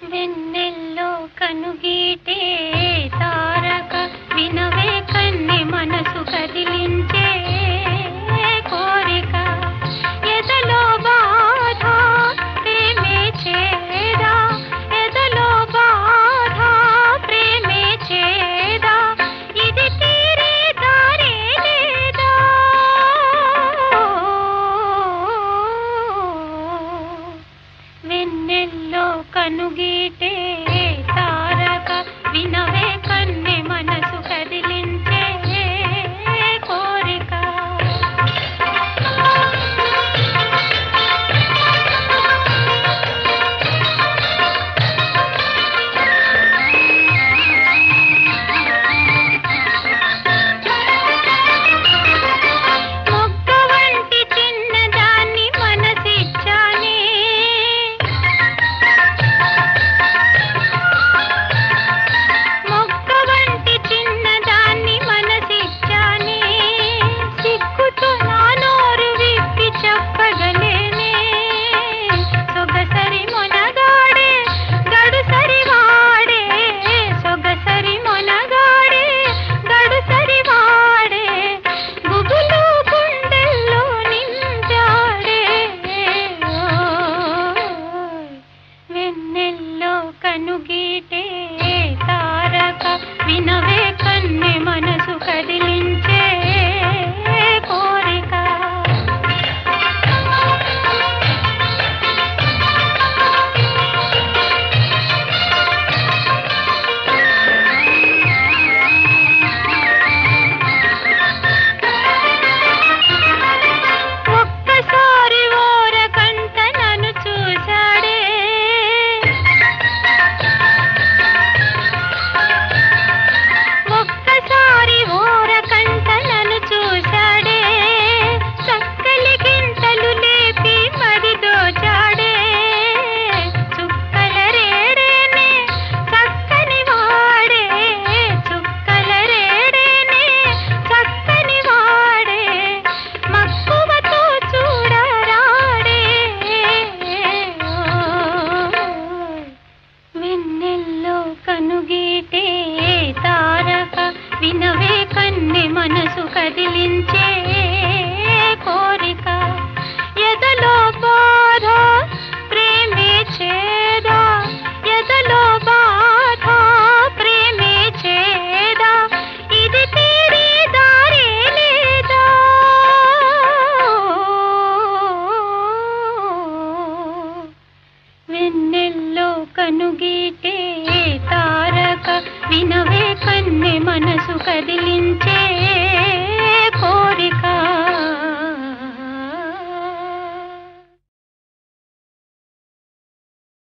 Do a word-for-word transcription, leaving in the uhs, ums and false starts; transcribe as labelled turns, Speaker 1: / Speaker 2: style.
Speaker 1: వెన్నెల్లో కనుగీటే తారక వినవే కన్నె మనసు కదిలించే కోరిక ఎదలో బాధ ప్రేమే చేదా ఎదలో బాధ ప్రేమే చేదా ఇది తీరే దారే లేదా వెన్నెల్లో కనుగీటే తారక వినవే కన్నె మనసు కదిలించే కోరిక మొక్క వంటి చిన్నదాన్ని మనసిచ్చానే మొక్క వంటి చిన్నదాన్ని మనసిచ్చానే సిగ్గుతో నా నోరు విప్పి చెప్పగలేనే సొగసరి మొనగాడే గడుసరి వాడే సొగసరి మొనగాడే గడుసరి వాడే గుబులు గుండెల్లో నిండాడే వెన్నెల్లో కనుగీటే తారక వినవే కన్నె మనసు కదిలించే కోరిక ఒక్కసారి ఓరకంట నన్ను చూశాడే ఒక్కసారి ఓరకంట నన్ను చూశాడే చక్కలి గింతలు లేపి మరి దోచాడే చుక్కల రేడేనే చక్కని వాడే చుక్కల రేడేనే చక్కని వాడే మక్కువతో చూడరాడే వెన్నెల్లో కనుగీటే తారక వినవే కన్నె మనసు కదిలించే కోరిక ఎదలో బాధ ప్రేమే చేదా ఎదలో బాధ ప్రేమే చేదా ఇది తీరే దారే లేదా వెన్నెల్లో కనుగీటే తారక వినవే కన్నె మనసు కదిలించే